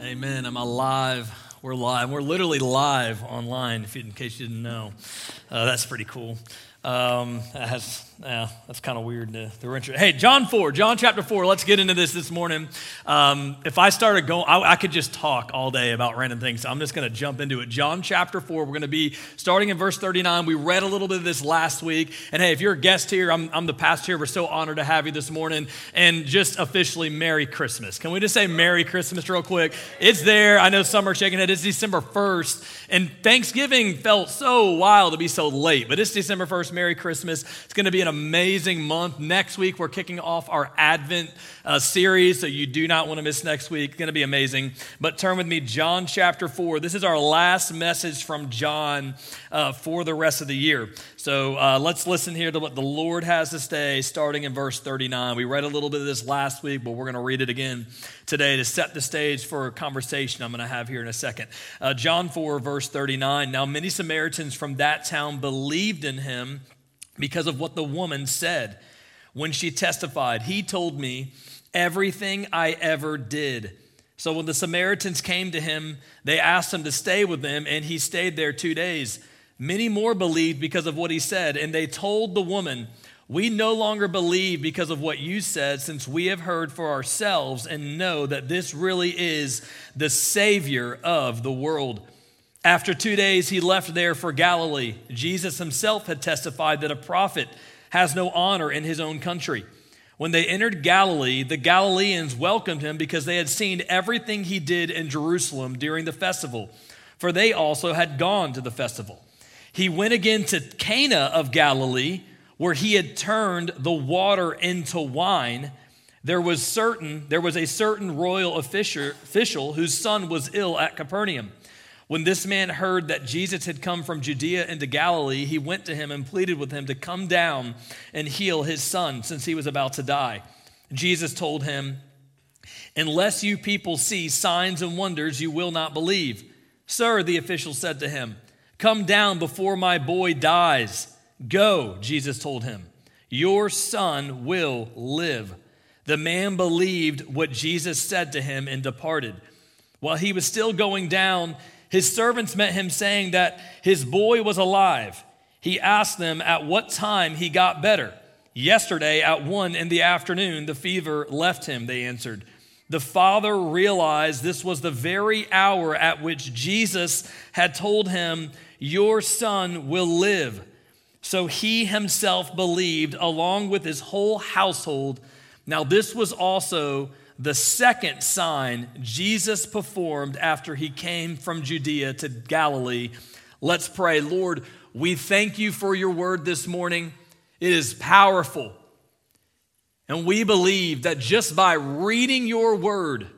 Amen. I'm alive. We're live. We're literally live online, in case you didn't know. That's pretty cool. That's kind of weird. Hey, John chapter 4. Let's get into this morning. If I started going, I could just talk all day about random things. So I'm just going to jump into it. John chapter 4. We're going to be starting in verse 39. We read a little bit of this last week. And hey, if you're a guest here, I'm the pastor here. We're so honored to have you this morning. And just officially, Merry Christmas. Can we just say Merry Christmas real quick? It's there. I know some are shaking head. It's December 1st. And Thanksgiving felt so wild to be so late. But it's December 1st. Merry Christmas. It's going to be an amazing month. Next week, we're kicking off our Advent series, so you do not want to miss next week. It's going to be amazing. But turn with me, John chapter 4. This is our last message from John for the rest of the year. So let's listen here to what the Lord has to say, starting in verse 39. We read a little bit of this last week, but we're going to read it again today to set the stage for a conversation I'm going to have here in a second. John 4, verse 39. Now many Samaritans from that town believed in him because of what the woman said. When she testified, he told me everything I ever did. So when the Samaritans came to him, they asked him to stay with them, and he stayed there 2 days. Many more believed because of what he said, and they told the woman, "We no longer believe because of what you said, since we have heard for ourselves and know that this really is the Savior of the world." After 2 days, he left there for Galilee. Jesus himself had testified that a prophet has no honor in his own country. When they entered Galilee, the Galileans welcomed him because they had seen everything he did in Jerusalem during the festival, for they also had gone to the festival. He went again to Cana of Galilee, where he had turned the water into wine. There was a certain royal official whose son was ill at Capernaum. When this man heard that Jesus had come from Judea into Galilee, he went to him and pleaded with him to come down and heal his son, since he was about to die. Jesus told him, "Unless you people see signs and wonders, you will not believe." "Sir," the official said to him, "come down before my boy dies." "Go," Jesus told him, "your son will live." The man believed what Jesus said to him and departed. While he was still going down, his servants met him, saying that his boy was alive. He asked them at what time he got better. "Yesterday at 1 in the afternoon, the fever left him," they answered. The father realized this was the very hour at which Jesus had told him, "Your son will live." So he himself believed, along with his whole household. Now this was also the second sign Jesus performed after he came from Judea to Galilee. Let's pray. Lord, we thank you for your word this morning. It is powerful. And we believe that just by reading your word,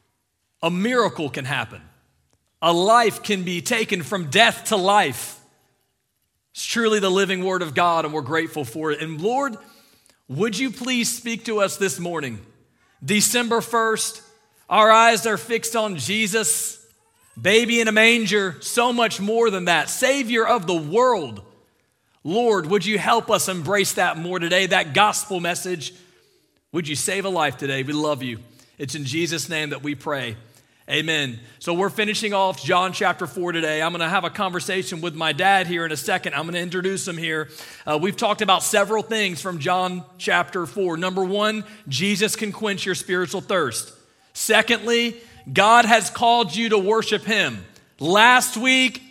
a miracle can happen. A life can be taken from death to life. It's truly the living word of God, and we're grateful for it. And Lord, would you please speak to us this morning? December 1st, our eyes are fixed on Jesus, baby in a manger, so much more than that, Savior of the world. Lord, would you help us embrace that more today, that gospel message? Would you save a life today? We love you. It's in Jesus' name that we pray. Amen. So we're finishing off John chapter 4 today. I'm going to have a conversation with my dad here in a second. I'm going to introduce him here. We've talked about several things from John chapter 4. Number one, Jesus can quench your spiritual thirst. Secondly, God has called you to worship him. Last week,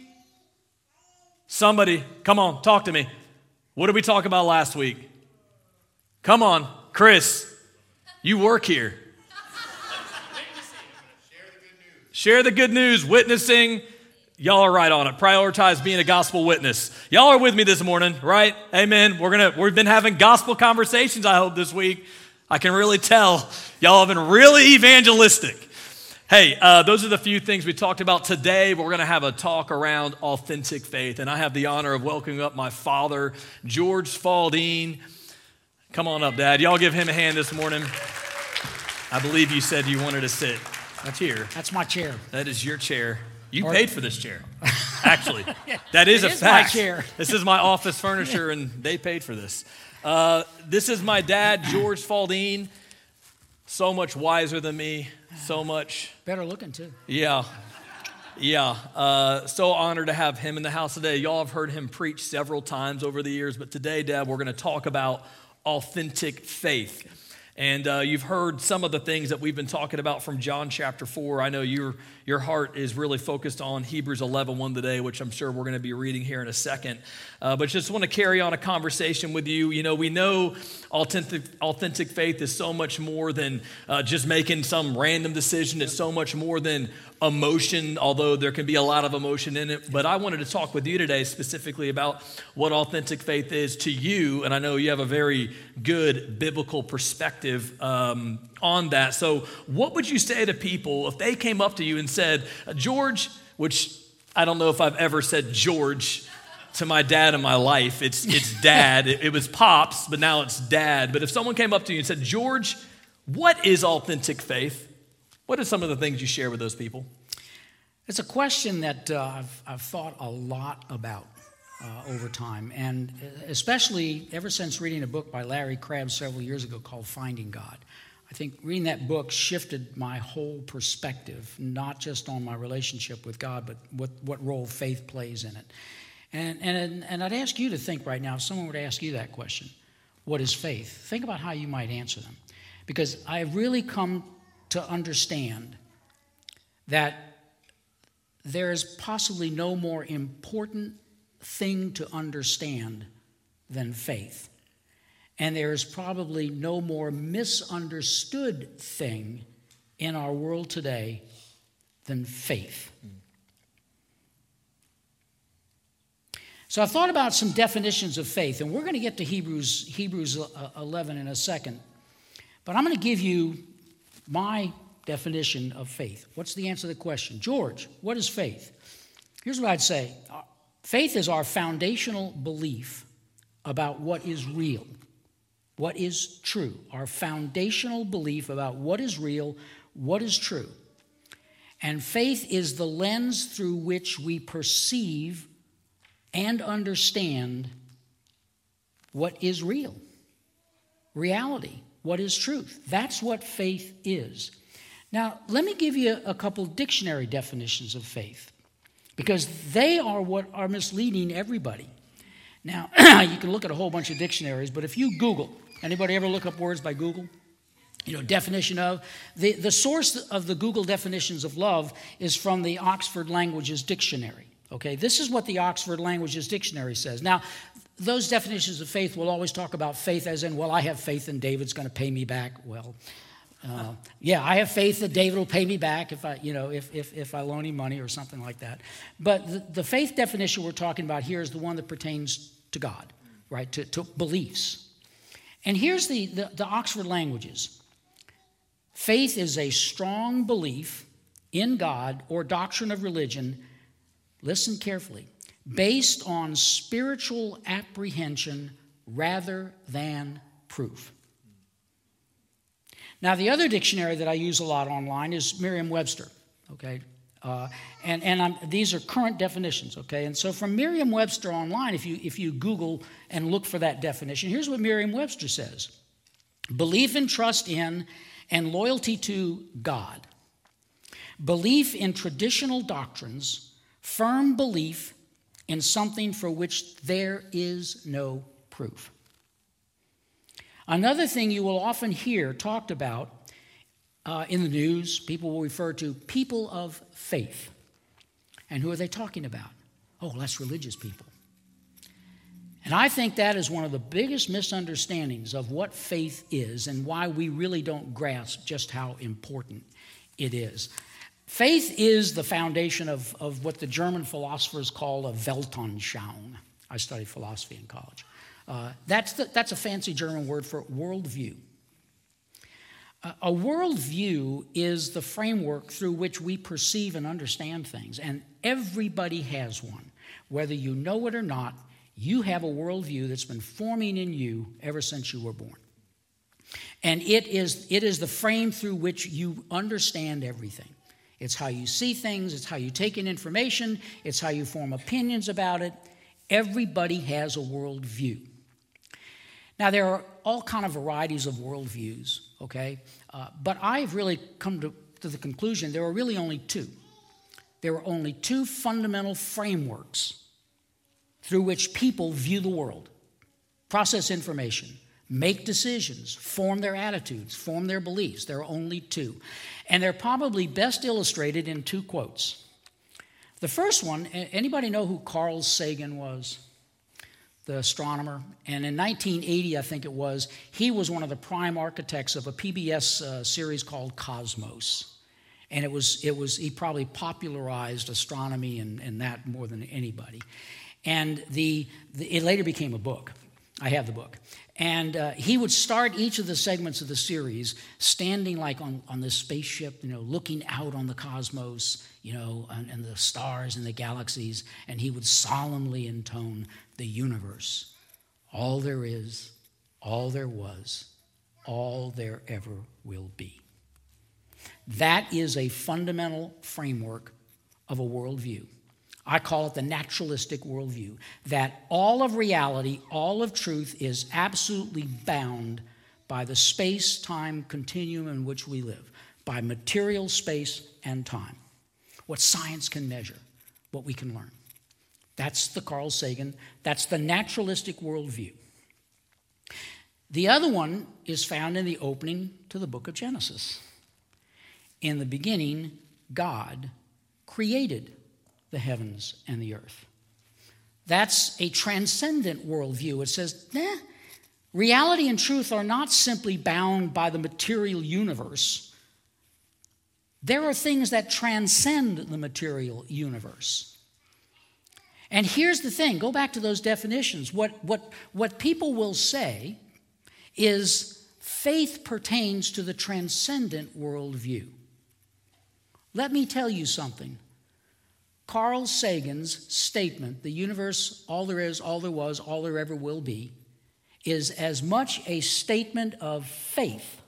somebody, come on, talk to me. What did we talk about last week? Come on, Chris, you work here. Share the good news, witnessing. Y'all are right on it. Prioritize being a gospel witness. Y'all are with me this morning, right? Amen. We've been having gospel conversations, I hope, this week. I can really tell y'all have been really evangelistic. Hey, those are the few things we talked about today. We're going to have a talk around authentic faith. And I have the honor of welcoming up my father, George Faldine. Come on up, Dad. Y'all give him a hand this morning. I believe you said you wanted to sit. That's here. That's my chair. That is your chair. You paid for this chair, actually. That is a fact. My chair. This is my office furniture, and they paid for this. This is my dad, George Faldine. So much wiser than me, so much. Better looking, too. Yeah. So honored to have him in the house today. Y'all have heard him preach several times over the years, but today, Dad, we're going to talk about authentic faith. And you've heard some of the things that we've been talking about from John chapter 4. I know your heart is really focused on Hebrews 11:1 today, which I'm sure we're going to be reading here in a second. But just want to carry on a conversation with you. You know, we know authentic faith is so much more than just making some random decision. It's so much more than emotion, although there can be a lot of emotion in it. But I wanted to talk with you today specifically about what authentic faith is to you. And I know you have a very good biblical perspective on that. So what would you say to people if they came up to you and said, George, which I don't know if I've ever said George to my dad in my life. It's Dad. It was Pops, but now it's Dad. But if someone came up to you and said, George, what is authentic faith? What are some of the things you share with those people? It's a question that I've thought a lot about over time, and especially ever since reading a book by Larry Crabb several years ago called Finding God. I think reading that book shifted my whole perspective, not just on my relationship with God, but what role faith plays in it. And I'd ask you to think right now, if someone were to ask you that question, what is faith? Think about how you might answer them. Because I've really come to understand that there is possibly no more important thing to understand than faith. And there is probably no more misunderstood thing in our world today than faith. So I thought about some definitions of faith, and we're going to get to Hebrews 11 in a second. But I'm going to give you my definition of faith. What's the answer to the question? George, what is faith? Here's what I'd say. Faith is our foundational belief about what is real, what is true. Our foundational belief about what is real, what is true. And faith is the lens through which we perceive and understand what is real, reality, what is truth. That's what faith is. Now, let me give you a couple dictionary definitions of faith, because they are what are misleading everybody. Now, you can look at a whole bunch of dictionaries, but if you Google, anybody ever look up words by Google? You know, definition of, the source of the Google definitions of love is from the Oxford Languages Dictionary. Okay, this is what the Oxford Languages Dictionary says. Now, those definitions of faith will always talk about faith as in, well, I have faith in David's going to pay me back. Well, yeah, I have faith that David will pay me back if I loan him money or something like that. But the faith definition we're talking about here is the one that pertains to God, right? To beliefs. And here's the Oxford Languages. Faith is a strong belief in God or doctrine of religion. Listen carefully. Based on spiritual apprehension rather than proof. Now, the other dictionary that I use a lot online is Merriam-Webster, okay? These are current definitions, okay? And so from Merriam-Webster online, if you Google and look for that definition, here's what Merriam-Webster says. Belief and trust in and loyalty to God. Belief in traditional doctrines. Firm belief in something for which there is no proof. Another thing you will often hear talked about in the news, people will refer to people of faith. And who are they talking about? Oh, that's religious people. And I think that is one of the biggest misunderstandings of what faith is and why we really don't grasp just how important it is. Faith is the foundation of what the German philosophers call a Weltanschauung. I studied philosophy in college. That's a fancy German word for worldview. A worldview is the framework through which we perceive and understand things, and everybody has one. Whether you know it or not, you have a worldview that's been forming in you ever since you were born. And it is the frame through which you understand everything. It's how you see things. It's how you take in information. It's how you form opinions about it. Everybody has a worldview. Now, there are all kind of varieties of worldviews, okay? But I've really come to the conclusion there are really only two. There are only two fundamental frameworks through which people view the world, process information, make decisions, form their attitudes, form their beliefs. There are only two. And they're probably best illustrated in two quotes. The first one, anybody know who Carl Sagan was? The astronomer. And in 1980, I think it was, he was one of the prime architects of a PBS series called Cosmos. And he probably popularized astronomy and that more than anybody. And it later became a book. I have the book. And he would start each of the segments of the series standing like on this spaceship, looking out on the cosmos, and the stars and the galaxies, and he would solemnly intone the universe. All there is, all there was, all there ever will be. That is a fundamental framework of a worldview. I call it the naturalistic worldview, that all of reality, all of truth is absolutely bound by the space-time continuum in which we live, by material space and time, what science can measure, what we can learn. That's the Carl Sagan, that's the naturalistic worldview. The other one is found in the opening to the book of Genesis. In the beginning, God created the heavens and the earth. That's a transcendent worldview. It says, reality and truth are not simply bound by the material universe. There are things that transcend the material universe. And here's the thing, go back to those definitions. What people will say is faith pertains to the transcendent worldview. Let me tell you something. Carl Sagan's statement, the universe, all there is, all there was, all there ever will be, is as much a statement of faith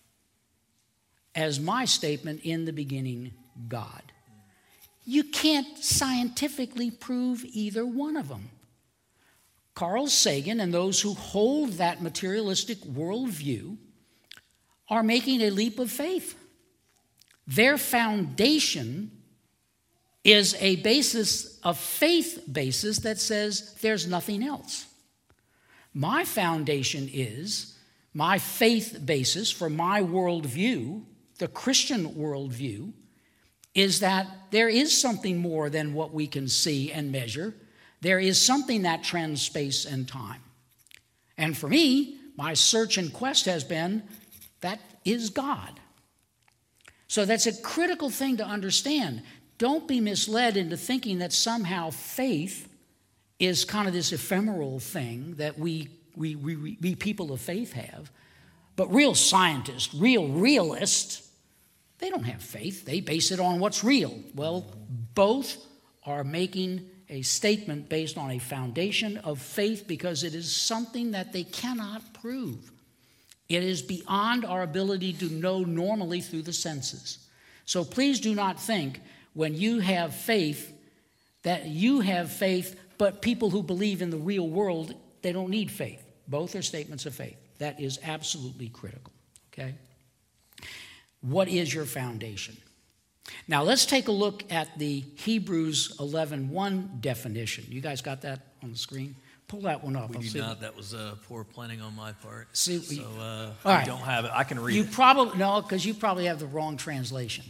as my statement, in the beginning, God. You can't scientifically prove either one of them. Carl Sagan and those who hold that materialistic worldview are making a leap of faith. Their foundation is a basis, a faith basis that says there's nothing else. My foundation is, my faith basis for my worldview, the Christian worldview, is that there is something more than what we can see and measure. There is something that trends space and time. And for me, my search and quest has been, that is God. So that's a critical thing to understand. Don't be misled into thinking that somehow faith is kind of this ephemeral thing that we people of faith have. But real scientists, real realists, they don't have faith. They base it on what's real. Well, both are making a statement based on a foundation of faith because it is something that they cannot prove. It is beyond our ability to know normally through the senses. So please do not think when you have faith that you have faith, but people who believe in the real world, they don't need faith. Both are statements of faith. That is absolutely critical, okay? What is your foundation? Now let's take a look at the Hebrews 11:1 definition. You guys got that on the screen? Pull that one up. We do not. That was poor planning on my part. See, so all I right. don't have it. I can read you it. No, because you probably have the wrong translation.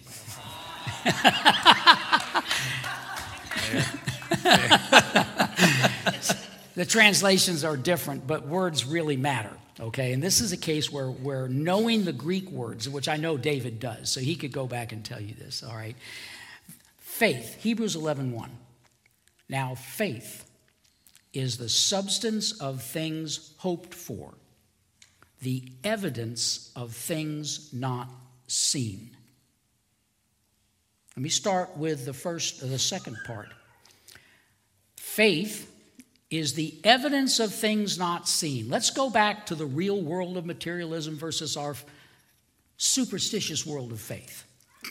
The translations are different, but words really matter, okay? And this is a case where knowing the Greek words, which I know David does, so he could go back and tell you this, all right? Faith, Hebrews 11:1. Now, faith is the substance of things hoped for, the evidence of things not seen. Let me start with the second part. Faith is the evidence of things not seen. Let's go back to the real world of materialism versus our superstitious world of faith.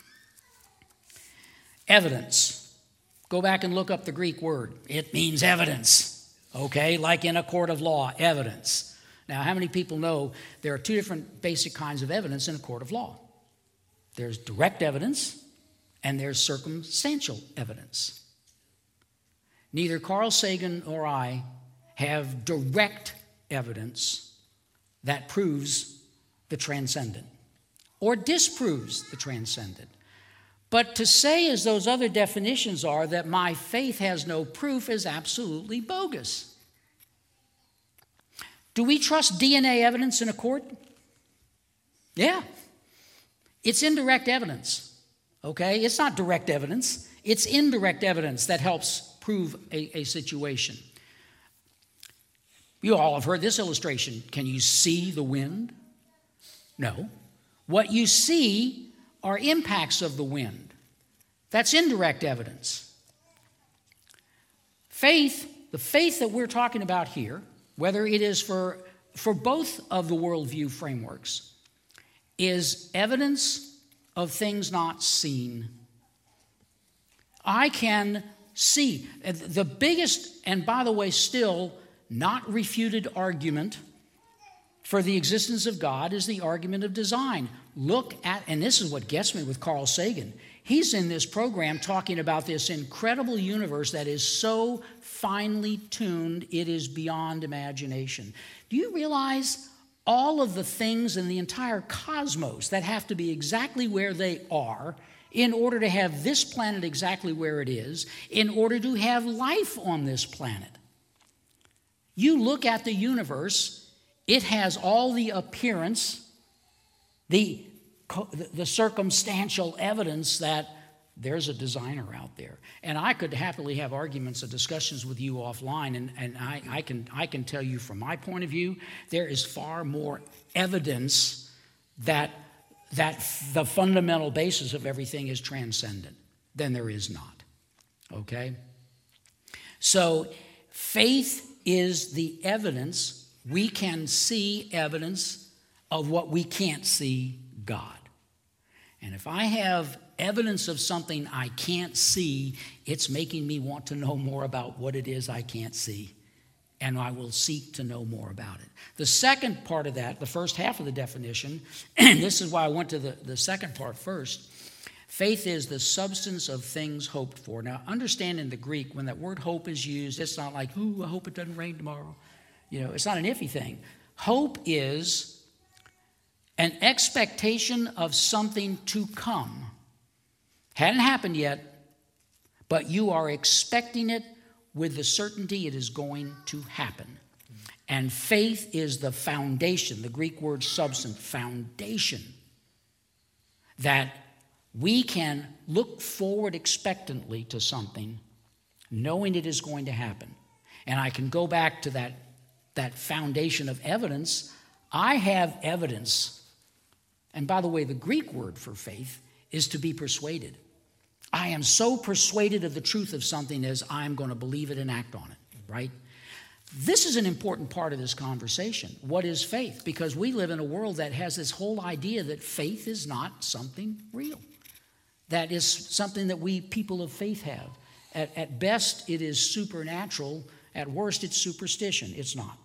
Evidence. Go back and look up the Greek word. It means evidence. Okay, like in a court of law, evidence. Now, how many people know there are two different basic kinds of evidence in a court of law? There's direct evidence and there's circumstantial evidence. Neither Carl Sagan nor I have direct evidence that proves the transcendent or disproves the transcendent. But to say, as those other definitions are, that my faith has no proof is absolutely bogus. Do we trust DNA evidence in a court? Yeah. It's indirect evidence, okay? It's not direct evidence. It's indirect evidence that helps prove a situation. You all have heard this illustration. Can you see the wind? No. What you see are impacts of the wind. That's indirect evidence. Faith, the faith that we're talking about here, whether it is for both of the worldview frameworks, is evidence of things not seen. I can see. The biggest, and by the way, still not refuted argument for the existence of God is the argument of design. Look at, and this is what gets me with Carl Sagan. He's in this program talking about this incredible universe that is so finely tuned, it is beyond imagination. Do you realize all of the things in the entire cosmos that have to be exactly where they are in order to have this planet exactly where it is, in order to have life on this planet? You look at the universe, it has all the appearance, the circumstantial evidence that there's a designer out there. And I could happily have arguments and discussions with you offline, and I can tell you from my point of view, there is far more evidence that the fundamental basis of everything is transcendent than there is not. Okay? So faith is the evidence. We can see evidence of what we can't see, God. And if I have evidence of something I can't see, it's making me want to know more about what it is I can't see. And I will seek to know more about it. The second part of that, the first half of the definition, and this is why I went to the second part first, faith is the substance of things hoped for. Now, understand in the Greek, when that word hope is used, it's not like, ooh, I hope it doesn't rain tomorrow. You know, it's not an iffy thing. Hope is an expectation of something to come. Hadn't happened yet, but you are expecting it with the certainty it is going to happen. And faith is the foundation, the Greek word substance, foundation, that we can look forward expectantly to something, knowing it is going to happen. And I can go back to that foundation of evidence. I have evidence. And by the way, the Greek word for faith is to be persuaded. I am so persuaded of the truth of something as I'm going to believe it and act on it, right? This is an important part of this conversation. What is faith? Because we live in a world that has this whole idea that faith is not something real. That is something that we people of faith have. At best, it is supernatural. At worst, it's superstition. It's not.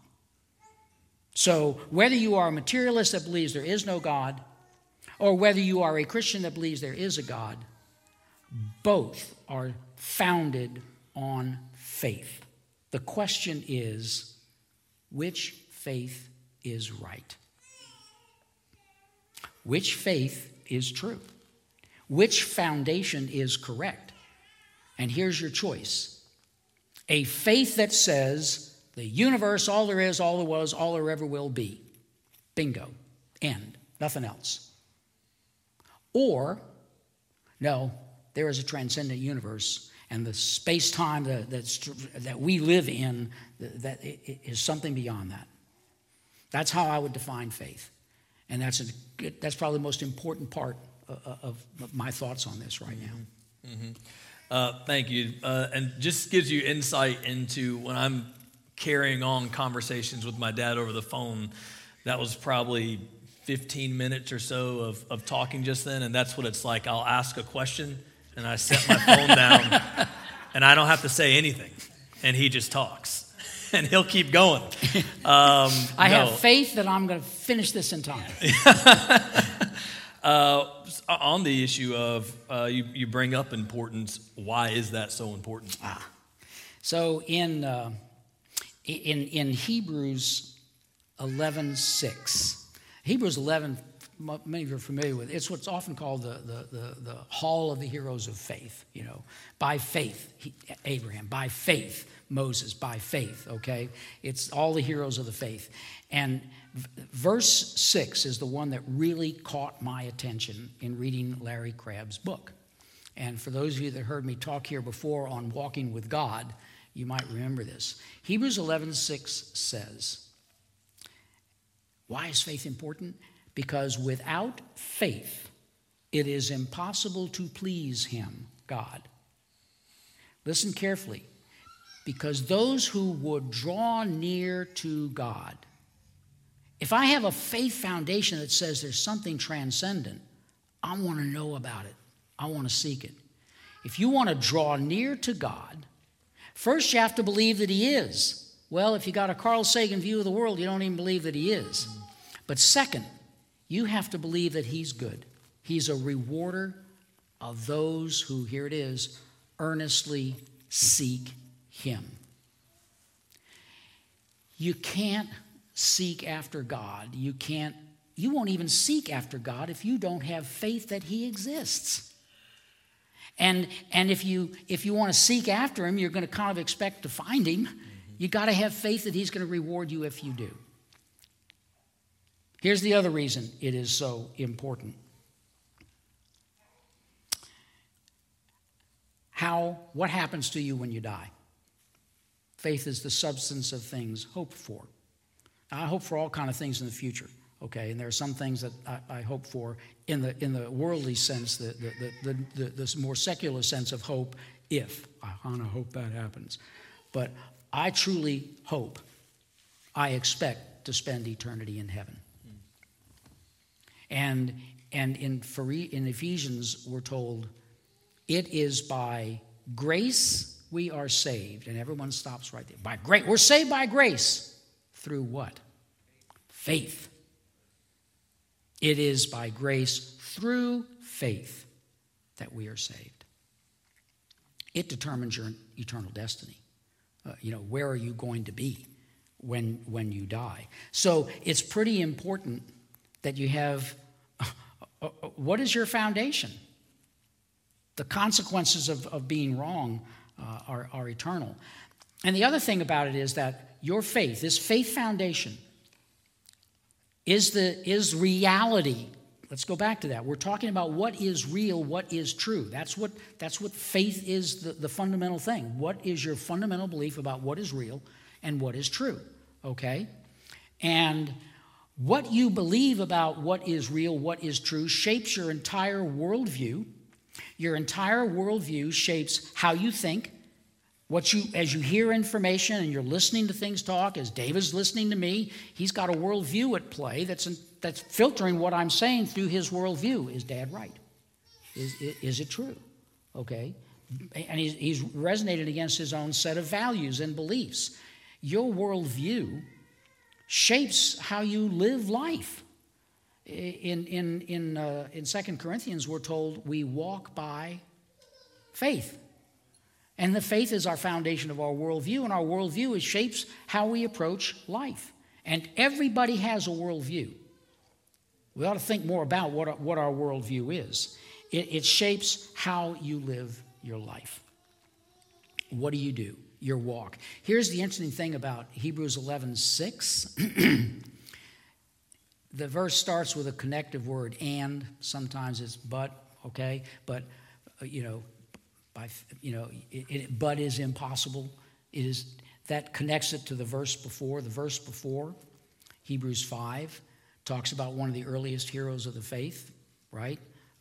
So whether you are a materialist that believes there is no God, or whether you are a Christian that believes there is a God, both are founded on faith. The question is, which faith is right? Which faith is true? Which foundation is correct? And here's your choice. A faith that says the universe, all there is, all there was, all there ever will be. Bingo. End. Nothing else. Or, no, there is a transcendent universe, and the space-time that we live in that is something beyond that. That's how I would define faith. And that's probably the most important part of my thoughts on this right now. Mm-hmm. Thank you. And just gives you insight into when I'm carrying on conversations with my dad over the phone, that was probably 15 minutes or so of talking just then, and that's what it's like. I'll ask a question, and I set my phone down, and I don't have to say anything, and he just talks. and he'll keep going. I have faith that I'm going to finish this in time. On the issue of you bring up importance, why is that so important? So in Hebrews 11:6, Hebrews 11, many of you are familiar with. It's what's often called the hall of the heroes of faith. You know, by faith Abraham, by faith Moses, by faith. Okay, it's all the heroes of the faith. And verse 6 is the one that really caught my attention in reading Larry Crabb's book. And for those of you that heard me talk here before on walking with God, you might remember this. Hebrews 11:6 says, why is faith important? Because without faith, it is impossible to please him, God. Listen carefully. Because those who would draw near to God, if I have a faith foundation that says there's something transcendent, I want to know about it. I want to seek it. If you want to draw near to God, first you have to believe that he is. Well, if you got a Carl Sagan view of the world, you don't even believe that he is. But second, you have to believe that he's good. He's a rewarder of those who, here it is, earnestly seek him. You can't seek after God. You won't even seek after God if you don't have faith that he exists. And if you want to seek after him, you're going to kind of expect to find him. You got to have faith that he's going to reward you if you do. Here's the other reason it is so important. What happens to you when you die? Faith is the substance of things hoped for. Now, I hope for all kinds of things in the future, okay? And there are some things that I hope for in the worldly sense, the more secular sense of hope, if. I kind of hope that happens. But I truly hope, I expect to spend eternity in heaven. And in Ephesians, we're told, it is by grace we are saved. And everyone stops right there. By grace. We're saved by grace. Through what? Faith. It is by grace through faith that we are saved. It determines your eternal destiny. Where are you going to be when you die? So it's pretty important that you have, what is your foundation? The consequences of being wrong are eternal. And the other thing about it is that your faith, this faith foundation, is reality. Let's go back to that. We're talking about what is real, what is true. That's what faith is, the fundamental thing. What is your fundamental belief about what is real and what is true, okay? And what you believe about what is real, what is true, shapes your entire worldview. Your entire worldview shapes how you think, as you hear information and you're listening to things talk, as David's listening to me, he's got a worldview at play that's filtering what I'm saying through his worldview. Is Dad right? Is it true? Okay? And he's resonated against his own set of values and beliefs. Your worldview shapes how you live life. In 2 Corinthians, we're told we walk by faith. And the faith is our foundation of our worldview, and our worldview shapes how we approach life. And everybody has a worldview. We ought to think more about what our worldview is. It shapes how you live your life. What do? Your walk. Here's the interesting thing about Hebrews 11:6. The verse starts with a connective word, and sometimes it's but, okay? But, but is impossible. It is that connects it to the verse before. The verse before, Hebrews 5, talks about one of the earliest heroes of the faith, right?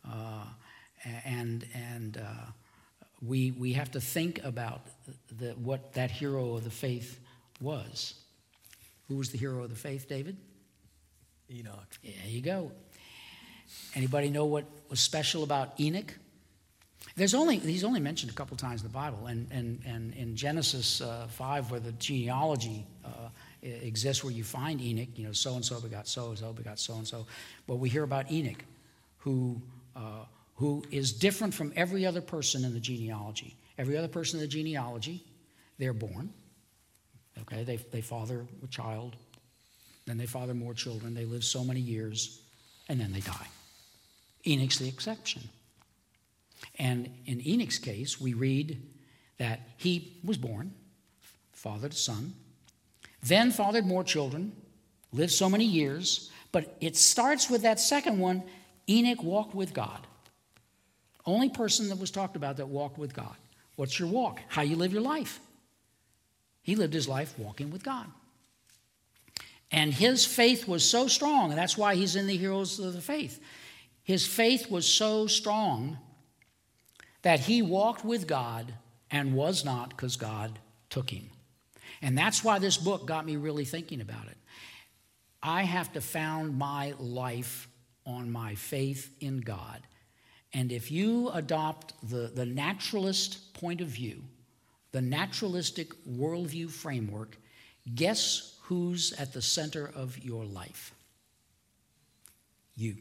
We have to think about what that hero of the faith was. Who was the hero of the faith, David? Enoch. There you go. Anybody know what was special about Enoch? He's only mentioned a couple times in the Bible, and in Genesis 5, where the genealogy exists, where you find Enoch, so-and-so begot so-and-so begot so-and-so. Well, we hear about Enoch, who is different from every other person in the genealogy. Every other person in the genealogy, they're born. Okay, they father a child, then they father more children, they live so many years, and then they die. Enoch's the exception. And in Enoch's case, we read that he was born, fathered a son, then fathered more children, lived so many years, but it starts with that second one, Enoch walked with God. Only person that was talked about that walked with God. What's your walk? How you live your life. He lived his life walking with God. And his faith was so strong, and that's why he's in the heroes of the faith. His faith was so strong that he walked with God and was not, because God took him. And that's why this book got me really thinking about it. I have to found my life on my faith in God. And if you adopt the naturalist point of view, the naturalistic worldview framework, guess who's at the center of your life? You.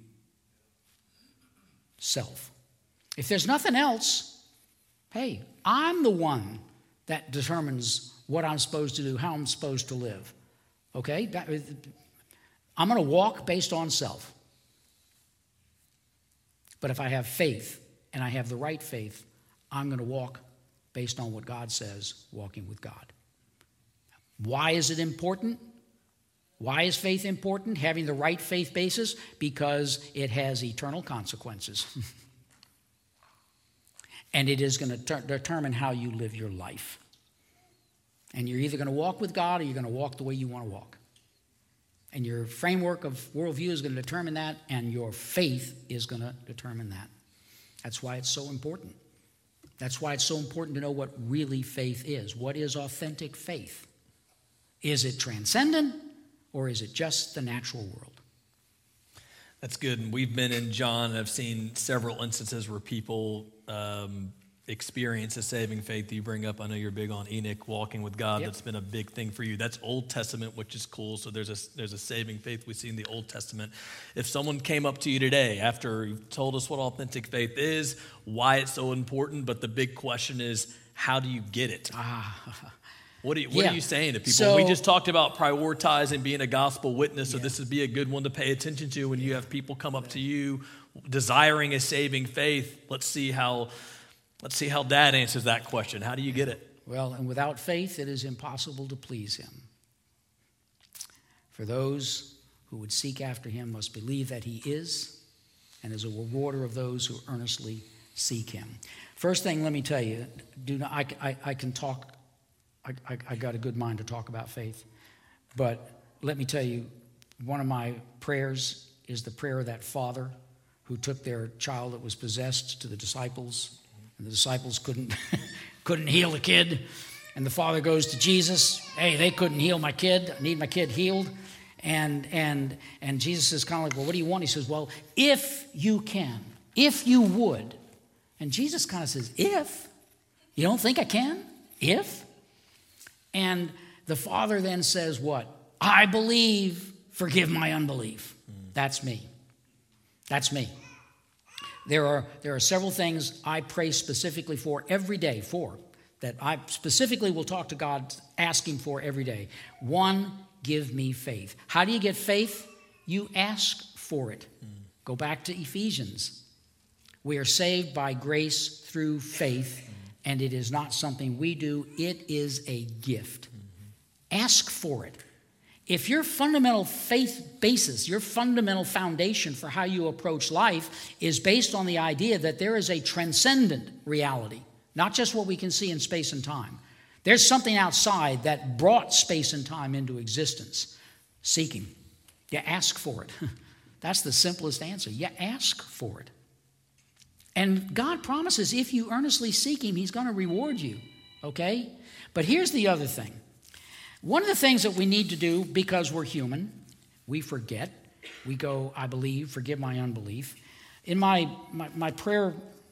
Self. If there's nothing else, hey, I'm the one that determines what I'm supposed to do, how I'm supposed to live. Okay? I'm going to walk based on self. But if I have faith, and I have the right faith, I'm going to walk based on what God says, walking with God. Why is it important? Why is faith important? Having the right faith basis? Because it has eternal consequences. And it is going to determine how you live your life. And you're either going to walk with God or you're going to walk the way you want to walk. And your framework of worldview is going to determine that, and your faith is going to determine that. That's why it's so important. That's why it's so important to know what really faith is. What is authentic faith? Is it transcendent, or is it just the natural world? That's good. And we've been in John and have seen several instances where people experience a saving faith. You bring up, I know you're big on Enoch walking with God. Yep. That's been a big thing for you. That's Old Testament, which is cool. So there's a saving faith we see in the Old Testament. If someone came up to you today after you've told us what authentic faith is, why it's so important, but the big question is, how do you get it? What are you saying to people? So, we just talked about prioritizing being a gospel witness, so this would be a good one to pay attention to when you have people come up to you desiring a saving faith. Let's see how Dad answers that question. How do you get it? Well, and without faith, it is impossible to please him. For those who would seek after him must believe that he is, and is a rewarder of those who earnestly seek him. First thing, let me tell you, I can talk. I got a good mind to talk about faith. But let me tell you, one of my prayers is the prayer of that father who took their child that was possessed to the disciples. And the disciples couldn't heal the kid. And the father goes to Jesus. Hey, they couldn't heal my kid. I need my kid healed. And Jesus is kind of like, well, what do you want? He says, well, if you can, if you would. And Jesus kind of says, if? You don't think I can? If? And the father then says what? I believe, forgive my unbelief. That's me. That's me. There are several things I pray specifically for every day that I specifically will talk to God asking for every day. One, give me faith. How do you get faith? You ask for it. Go back to Ephesians. We are saved by grace through faith, and it is not something we do. It is a gift. Ask for it. If your fundamental faith basis, your fundamental foundation for how you approach life is based on the idea that there is a transcendent reality, not just what we can see in space and time. There's something outside that brought space and time into existence. Seek him. You ask for it. That's the simplest answer. You ask for it. And God promises if you earnestly seek him, he's going to reward you. Okay? But here's the other thing. One of the things that we need to do, because we're human, we forget. We go, I believe, forgive my unbelief. In my prayer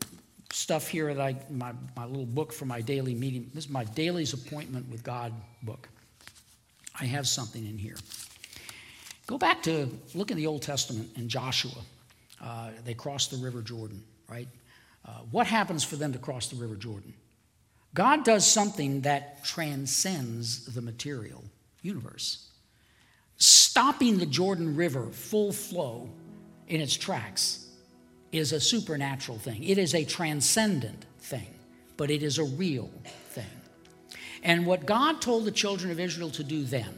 stuff here that my little book for my daily meeting. This is my Daily's Appointment with God book. I have something in here. Go back to look in the Old Testament in Joshua. They crossed the River Jordan, right? What happens for them to cross the River Jordan? God does something that transcends the material universe. Stopping the Jordan River full flow in its tracks is a supernatural thing. It is a transcendent thing, but it is a real thing. And what God told the children of Israel to do then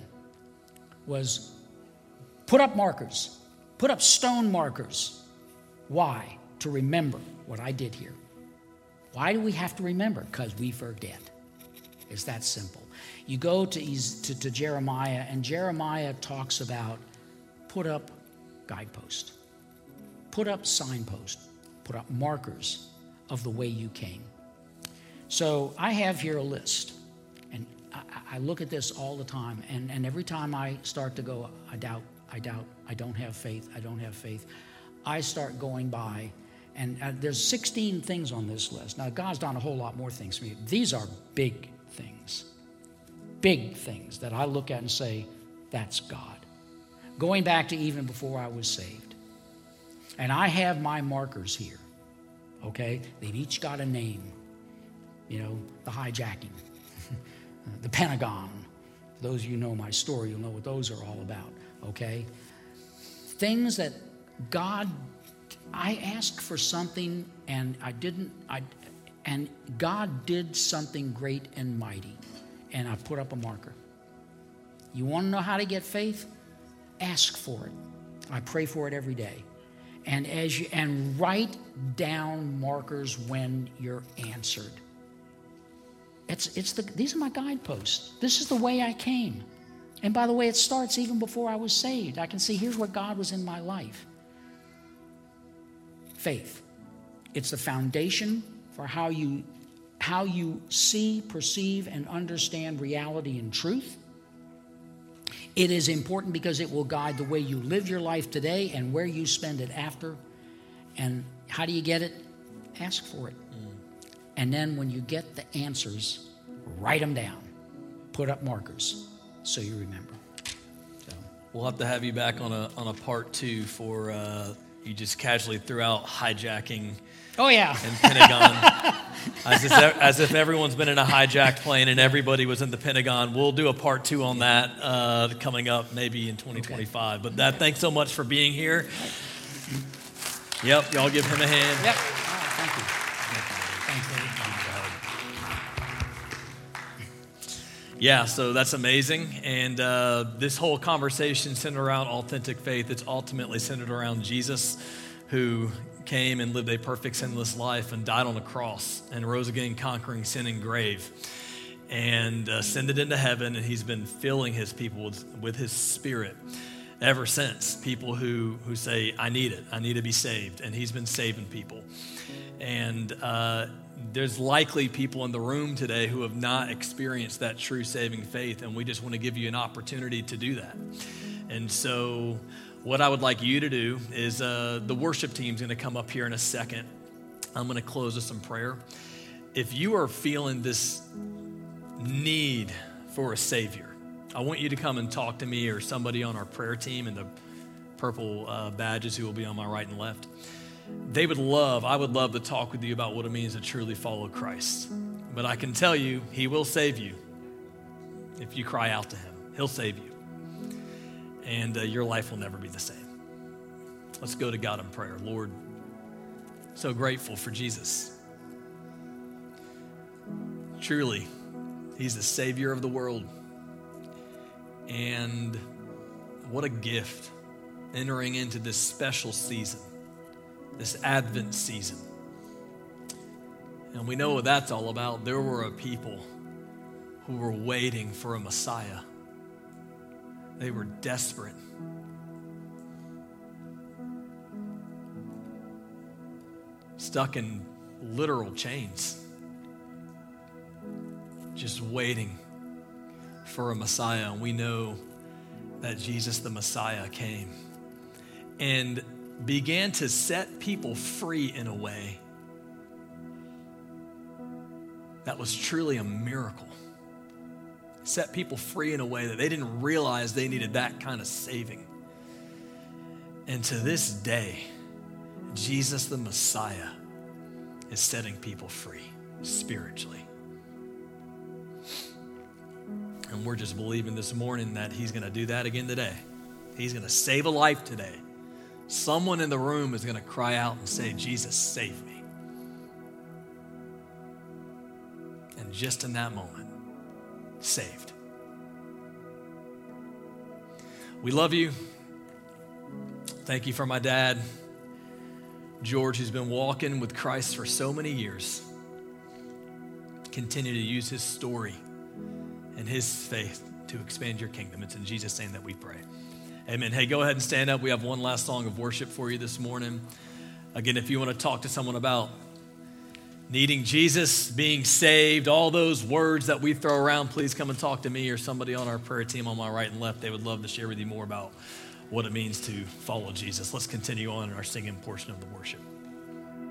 was put up markers, put up stone markers. Why? To remember what I did here. Why do we have to remember? Because we forget. It's that simple. You go to Jeremiah, and Jeremiah talks about put up guideposts, put up signposts, put up markers of the way you came. So I have here a list, and I look at this all the time, and every time I start to go, I doubt, I don't have faith, I start going by, and there's 16 things on this list. Now, God's done a whole lot more things for me. These are big things that I look at and say, that's God. Going back to even before I was saved. And I have my markers here, okay? They've each got a name. You know, the hijacking, the Pentagon. For those of you who know my story, you'll know what those are all about, okay? Things that God, I asked for something and and God did something great and mighty, and I put up a marker. You want to know how to get faith? Ask for it. I pray for it every day. And write down markers when you're answered. These are my guideposts. This is the way I came. And by the way, it starts even before I was saved. I can see here's where God was in my life. Faith. It's the foundation for how you see, perceive, and understand reality and truth. It is important because it will guide the way you live your life today and where you spend it after. And how do you get it? Ask for it. And then when you get the answers, write them down. Put up markers so you remember. So we'll have to have you back on a part 2 for you just casually threw out hijacking. Oh, yeah. And Pentagon. as if everyone's been in a hijacked plane and everybody was in the Pentagon. We'll do a part 2 on that coming up maybe in 2025. Okay. But thanks so much for being here. Yep, y'all give him a hand. Yep. Thank you. Yeah, so that's amazing. And this whole conversation centered around authentic faith. It's ultimately centered around Jesus, who came and lived a perfect sinless life and died on the cross and rose again, conquering sin and grave, and ascended into heaven. And he's been filling his people with his spirit ever since. People who say, I need it. I need to be saved. And he's been saving people. And there's likely people in the room today who have not experienced that true saving faith. And we just want to give you an opportunity to do that. And so what I would like you to do is the worship team's going to come up here in a second. I'm going to close with some prayer. If you are feeling this need for a Savior, I want you to come and talk to me or somebody on our prayer team in the purple badges who will be on my right and left. I would love to talk with you about what it means to truly follow Christ. But I can tell you, he will save you if you cry out to him. He'll save you. And your life will never be the same. Let's go to God in prayer. Lord, so grateful for Jesus. Truly, he's the Savior of the world. And what a gift entering into this special season, this Advent season. And we know what that's all about. There were a people who were waiting for a Messiah. They were desperate. Stuck in literal chains. Just waiting for a Messiah. And we know that Jesus the Messiah came and began to set people free in a way that was truly a miracle. Set people free in a way that they didn't realize they needed that kind of saving. And to this day, Jesus the Messiah is setting people free spiritually. And we're just believing this morning that he's going to do that again today. He's going to save a life today. Someone in the room is going to cry out and say, Jesus, save me. And just in that moment, saved. We love you. Thank you for my dad, George, who's been walking with Christ for so many years. Continue to use his story and his faith to expand your kingdom. It's in Jesus' name that we pray. Amen. Hey, go ahead and stand up. We have one last song of worship for you this morning. Again, if you want to talk to someone about needing Jesus, being saved, all those words that we throw around, please come and talk to me or somebody on our prayer team on my right and left. They would love to share with you more about what it means to follow Jesus. Let's continue on in our singing portion of the worship.